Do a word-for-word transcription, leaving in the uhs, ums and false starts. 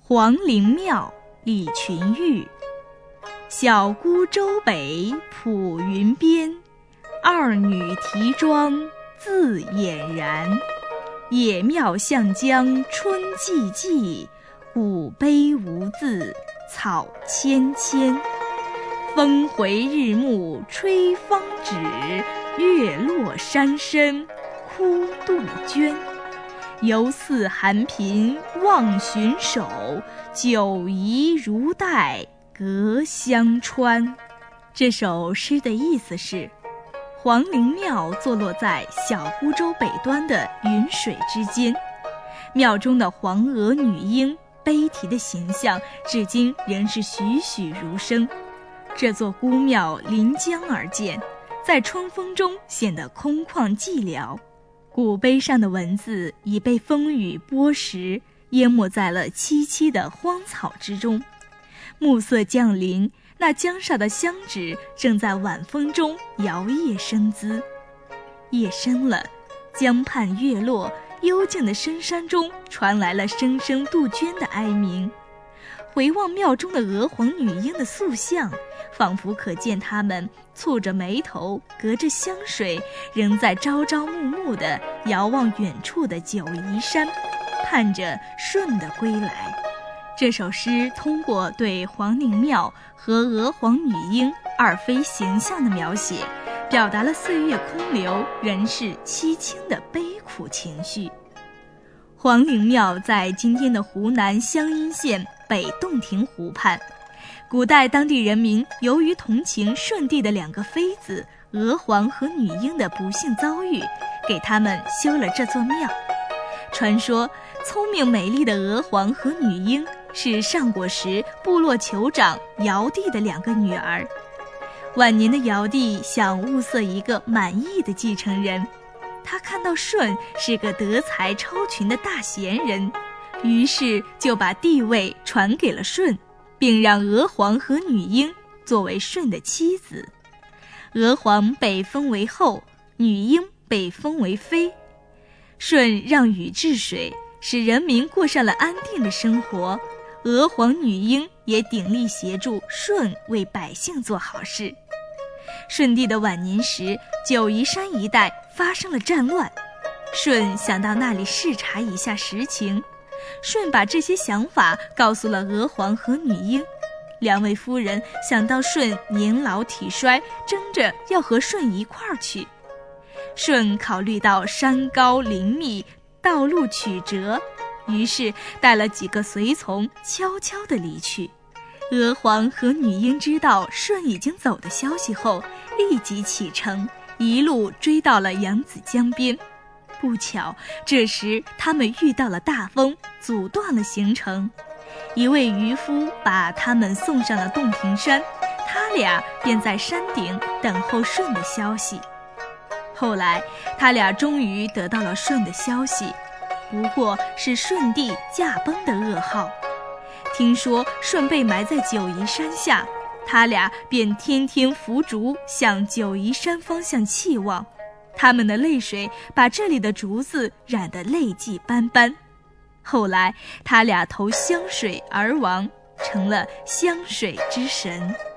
黄陵庙，李群玉。小姑洲北浦云边，二女提妆自俨然。野庙向江春寂寂，古碑无字草芊芊。峰回日暮吹芳止，月落山深哭杜鹃。犹似寒贫望寻首，久疑如待隔乡川。这首诗的意思是，黄陵庙坐落在小孤洲北端的云水之间，庙中的黄娥女婴悲啼的形象至今仍是栩栩如生。这座孤庙临江而建，在春风中显得空旷寂寥。古碑上的文字已被风雨剥蚀，淹没在了萋萋的荒草之中。暮色降临，那江上的香纸正在晚风中摇曳生姿。夜深了，江畔月落，幽静的深山中传来了声声杜鹃的哀鸣。回望庙中的娥皇女婴的塑像，仿佛可见她们蹙着眉头，隔着香水，仍在朝朝暮暮地遥望远处的九嶷山，盼着舜的归来。这首诗通过对黄陵庙和娥皇女婴二妃形象的描写，表达了岁月空流、人世凄清的悲苦情绪。黄陵庙在今天的湖南湘阴县北洞庭湖畔。古代当地人民由于同情舜帝的两个妃子娥皇和女婴的不幸遭遇，给他们修了这座庙。传说聪明美丽的娥皇和女婴是上国时部落酋长尧帝的两个女儿。晚年的尧帝想物色一个满意的继承人，他看到舜是个德才超群的大贤人，于是就把帝位传给了舜，并让娥皇和女婴作为舜的妻子。娥皇被封为后，女婴被封为妃。舜让禹治水，使人民过上了安定的生活。娥皇女婴也鼎力协助舜为百姓做好事。舜帝的晚年时，九嶷山一带发生了战乱，舜想到那里视察一下实情。舜把这些想法告诉了娥皇和女婴，两位夫人想到舜年老体衰，争着要和舜一块儿去。舜考虑到山高林密，道路曲折，于是带了几个随从悄悄地离去。娥皇和女婴知道舜已经走的消息后，立即启程，一路追到了扬子江边。不巧，这时他们遇到了大风，阻断了行程。一位渔夫把他们送上了洞庭山，他俩便在山顶等候舜的消息。后来他俩终于得到了舜的消息，不过是舜帝驾崩的噩耗。听说舜被埋在九嶷山下，他俩便天天扶竹向九嶷山方向气望，他们的泪水把这里的竹子染得泪迹斑斑。后来他俩投湘水而亡，成了湘水之神。